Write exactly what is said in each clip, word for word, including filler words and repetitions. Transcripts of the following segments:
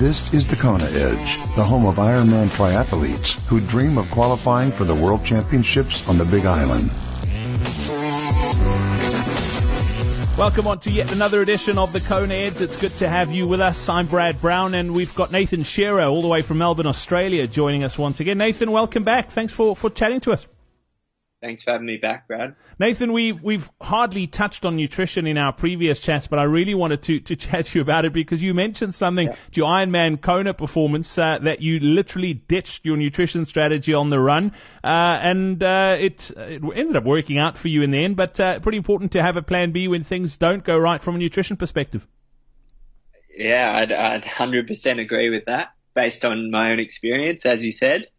This is the Kona Edge, the home of Ironman triathletes who dream of qualifying for the World Championships on the Big Island. Welcome on to yet another edition of the Kona Edge. It's good to have you with us. I'm Brad Brown, and we've got Nathan Shearer all the way from Melbourne, Australia, joining us once again. Nathan, welcome back. Thanks for, for chatting to us. Thanks for having me back, Brad. Nathan, we've we've hardly touched on nutrition in our previous chats, but I really wanted to, to chat to you about it because you mentioned something yeah. to your Ironman Kona performance uh, that you literally ditched your nutrition strategy on the run, uh, and uh, it, it ended up working out for you in the end, but uh, pretty important to have a plan B when things don't go right from a nutrition perspective. Yeah, I'd, I'd one hundred percent agree with that, based on my own experience, as you said.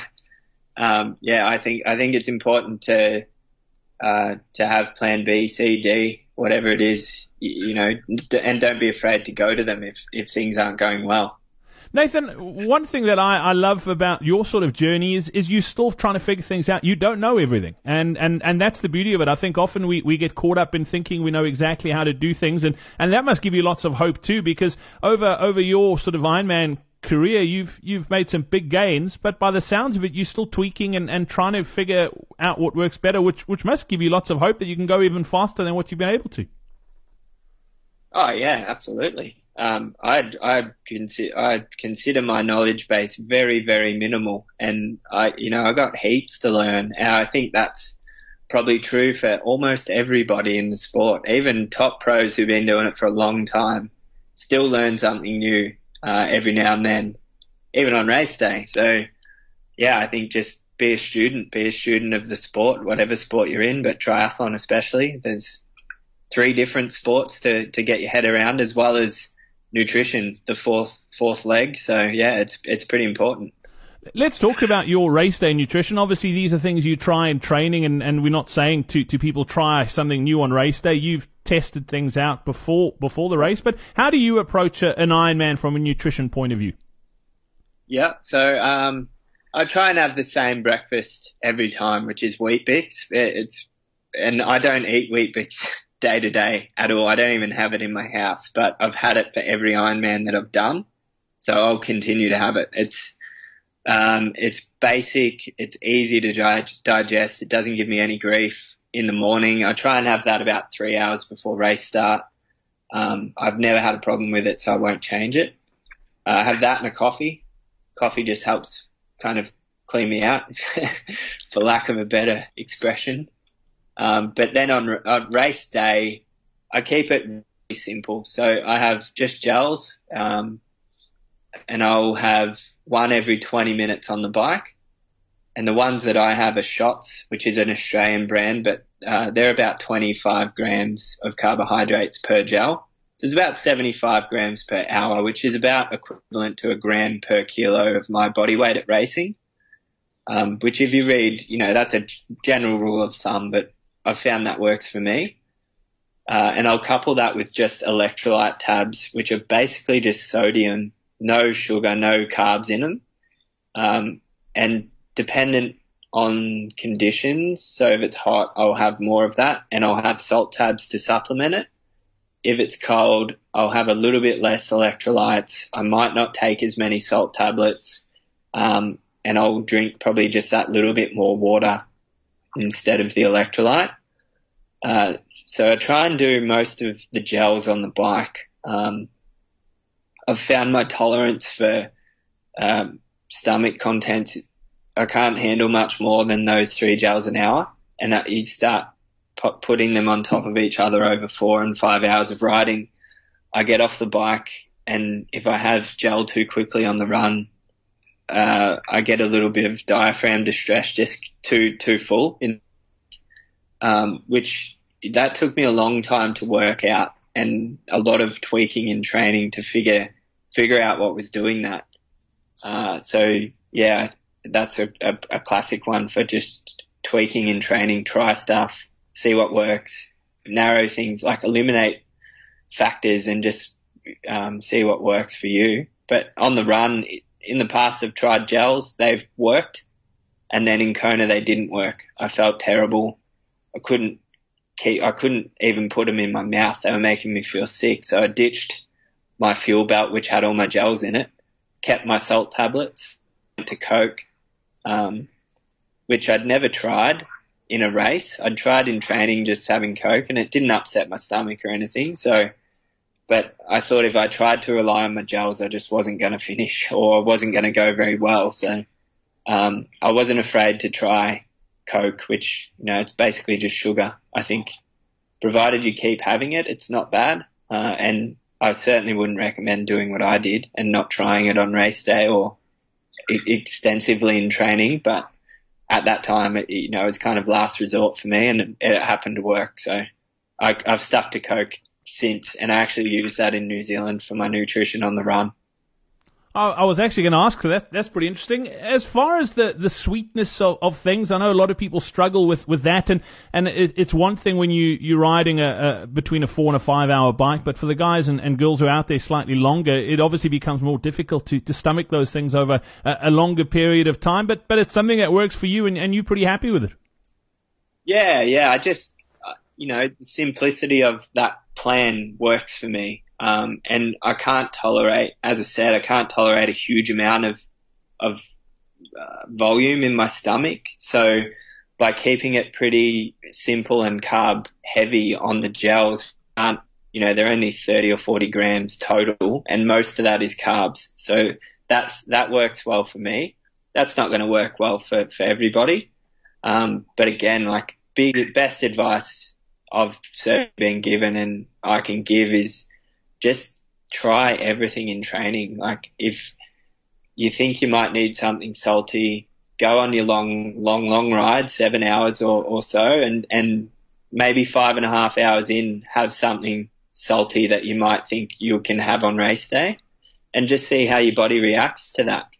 Um, yeah, I think I think it's important to uh, to have Plan B, C, D, whatever it is, you, you know, and don't be afraid to go to them if, if things aren't going well. Nathan, one thing that I, I love about your sort of journey is is you still trying to figure things out. You don't know everything, and and, and that's the beauty of it. I think often we, we get caught up in thinking we know exactly how to do things, and, and that must give you lots of hope too, because over over your sort of Ironman career, you've you've made some big gains, but by the sounds of it, you're still tweaking and, and trying to figure out what works better, which which must give you lots of hope that you can go even faster than what you've been able to. Oh yeah, absolutely. Um, I'd I'd consider I'd consider my knowledge base very very minimal, and I you know I got heaps to learn, and I think that's probably true for almost everybody in the sport. Even top pros who've been doing it for a long time still learn something new Uh, every now and then, even on race day. So, yeah, I think just be a student, be a student of the sport, whatever sport you're in, but triathlon especially. There's three different sports to, to get your head around, as well as nutrition, the fourth fourth leg. So, yeah, it's it's pretty important. Let's talk about your race day nutrition. Obviously, these are things you try in training, and, and we're not saying to, to people try something new on race day. You've tested things out before before the race, but how do you approach a, an Ironman from a nutrition point of view? Yeah, so um, I try and have the same breakfast every time, which is Wheat Bix. It's and I don't eat Wheat Bix day to day at all. I don't even have it in my house, but I've had it for every Ironman that I've done, so I'll continue to have it. It's Um, it's basic, it's easy to di- digest, it doesn't give me any grief in the morning. I try and have that about three hours before race start. Um, I've never had a problem with it, so I won't change it. Uh, I have that and a coffee. Coffee just helps kind of clean me out, for lack of a better expression. Um, but then on, on race day, I keep it really simple. So I have just gels, um, and I'll have one every twenty minutes on the bike. And the ones that I have are Shots, which is an Australian brand, but uh, they're about twenty-five grams of carbohydrates per gel. So it's about seventy-five grams per hour, which is about equivalent to a gram per kilo of my body weight at racing. Um, which if you read, you know, that's a general rule of thumb, but I've found that works for me. Uh, and I'll couple that with just electrolyte tabs, which are basically just sodium, no sugar, no carbs in them. Um, and dependent on conditions, so if it's hot, I'll have more of that, and I'll have salt tabs to supplement it. If it's cold, I'll have a little bit less electrolytes. I might not take as many salt tablets, um, and I'll drink probably just that little bit more water instead of the electrolyte. Uh, so I try and do most of the gels on the bike. Um, I've found my tolerance for um, stomach contents. I can't handle much more than those three gels an hour, and that you start pu- putting them on top of each other over four and five hours of riding. I get off the bike, and if I have gel too quickly on the run, uh, I get a little bit of diaphragm distress, just too too full. In, um, which that took me a long time to work out, and a lot of tweaking in training to figure figure out what was doing that. Uh, so yeah, that's a, a, a classic one for just tweaking in training. Try stuff, see what works, narrow things, like eliminate factors and just um, see what works for you. But on the run, in the past, I've tried gels, they've worked, and then in Kona they didn't work. I felt terrible. I couldn't keep, I couldn't even put them in my mouth. They were making me feel sick. So I ditched my fuel belt, which had all my gels in it, kept my salt tablets, went to Coke, um, which I'd never tried in a race. I'd tried in training just having Coke, and it didn't upset my stomach or anything. So, but I thought if I tried to rely on my gels, I just wasn't going to finish, or I wasn't going to go very well. So, um, I wasn't afraid to try Coke, which, you know, it's basically just sugar. I think provided you keep having it, it's not bad. Uh, and I certainly wouldn't recommend doing what I did and not trying it on race day or e- extensively in training. But at that time, it, you know, it was kind of last resort for me, and it, it happened to work. So I, I've stuck to Coke since, and I actually use that in New Zealand for my nutrition on the run. I, I was actually going to ask, so that, that's pretty interesting. As far as the, the sweetness of, of things, I know a lot of people struggle with, with that, and, and it, it's one thing when you, you're riding a, a, between a four and a five hour bike, but for the guys and, and girls who are out there slightly longer, it obviously becomes more difficult to, to stomach those things over a, a longer period of time, but, but it's something that works for you, and, and you're pretty happy with it. Yeah, yeah, I just, uh, you know, the simplicity of that plan works for me. Um, and I can't tolerate, as I said, I can't tolerate a huge amount of, of, uh, volume in my stomach. So by keeping it pretty simple and carb heavy on the gels, aren't, you know, they're only thirty or forty grams total, and most of that is carbs. So that's, that works well for me. That's not going to work well for, for everybody. Um, but again, like big, best advice I've certainly been given and I can give is, just try everything in training. Like if you think you might need something salty, go on your long, long, long ride, seven hours or, or so, and, and maybe five and a half hours in, have something salty that you might think you can have on race day, and just see how your body reacts to that.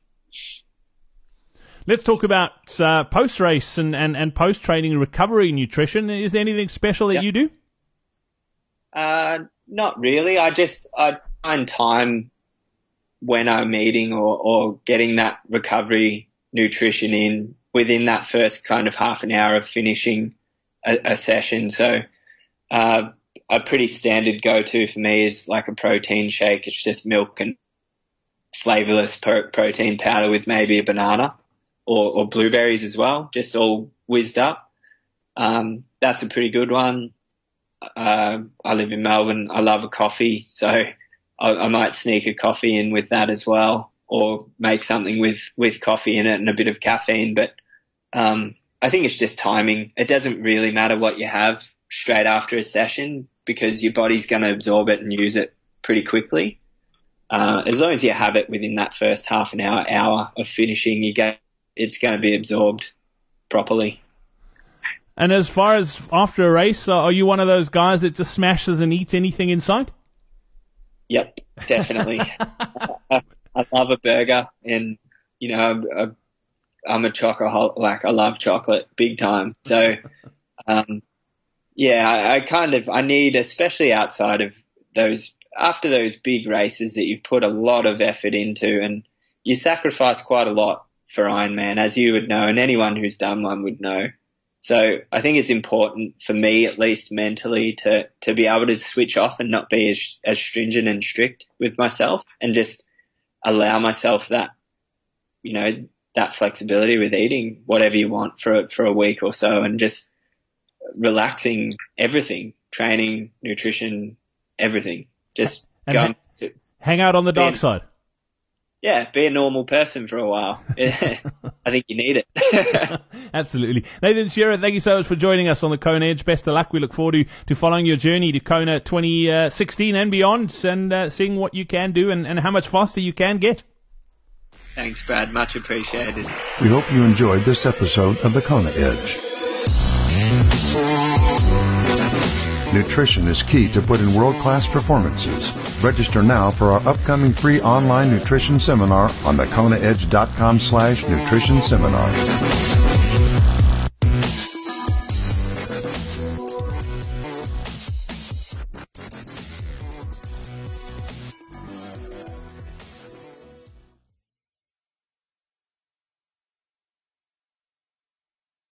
Let's talk about uh, post-race and, and, and post-training recovery nutrition. Is there anything special that yep. you do? Uh, Not really. I just, I find time when I'm eating or, or getting that recovery nutrition in within that first kind of half an hour of finishing a, a session. So, uh, a pretty standard go-to for me is like a protein shake. It's just milk and flavorless pro- protein powder with maybe a banana or, or blueberries as well, just all whizzed up. Um, that's a pretty good one. Uh, I live in Melbourne. I love a coffee, so I, I might sneak a coffee in with that as well, or make something with, with coffee in it and a bit of caffeine. But um, I think it's just timing. It doesn't really matter what you have straight after a session, because your body's going to absorb it and use it pretty quickly. Uh, as long as you have it within that first half an hour, hour of finishing, you get it's going to be absorbed properly. And as far as after a race, uh, are you one of those guys that just smashes and eats anything in sight? Yep, definitely. I, I love a burger, and you know, I'm, I'm, I'm a chocoholic. Like I love chocolate big time. So, um, yeah, I, I kind of I need, especially outside of those, after those big races that you've put a lot of effort into, and you sacrifice quite a lot for Ironman, as you would know, and anyone who's done one would know. So I think it's important for me, at least mentally, to, to be able to switch off and not be as, as stringent and strict with myself, and just allow myself that, you know, that flexibility with eating whatever you want for, for a week or so, and just relaxing everything, training, nutrition, everything. Just and go ha- to, hang out on the dark side. Yeah, be a normal person for a while. I think you need it. Absolutely. Nathan Shearer, thank you so much for joining us on the Kona Edge. Best of luck. We look forward to, to following your journey to Kona twenty sixteen and beyond, and uh, seeing what you can do and, and how much faster you can get. Thanks, Brad. Much appreciated. We hope you enjoyed this episode of the Kona Edge. Nutrition is key to put in world-class performances. Register now for our upcoming free online nutrition seminar on the kona edge dot com slash nutrition seminar.